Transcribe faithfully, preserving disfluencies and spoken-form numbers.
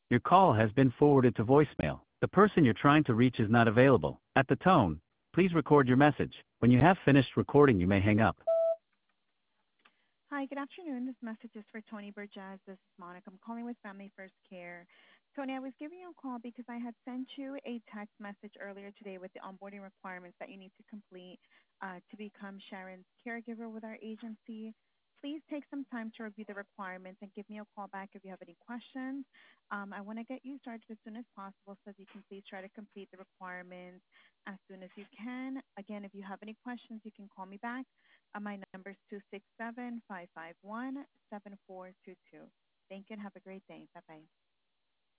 Your call has been forwarded to voicemail. The person you're trying to reach is not available. At the tone, please record your message. When you have finished recording, you may hang up. Hi, good afternoon. This message is for Tony Burgess. This is Monica. I'm calling with Family First Care. Tony, I was giving you a call because I had sent you a text message earlier today with the onboarding requirements that you need to complete uh, to become Sharon's caregiver with our agency. Please take some time to review the requirements and give me a call back if you have any questions. Um, I want to get you started as soon as possible so that you can please try to complete the requirements as soon as you can. Again, if you have any questions, you can call me back. Uh, my number is two six seven, five five one, seven four two two. Thank you and have a great day. Bye-bye.